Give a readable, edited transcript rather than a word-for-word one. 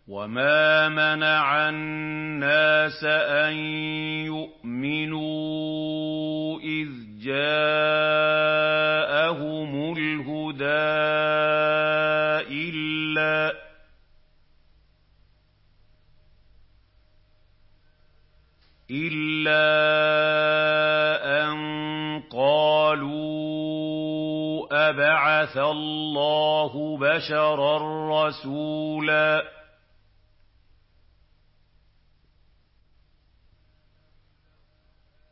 وَمَا مَنَعَ النَّاسَ أَن يُؤْمِنُوا إِذْ جَاءَهُمُ الْهُدَىٰ إِلَّا أَن قَالُوا أَبَعَثَ اللَّهُ بَشَرًا رَّسُولًا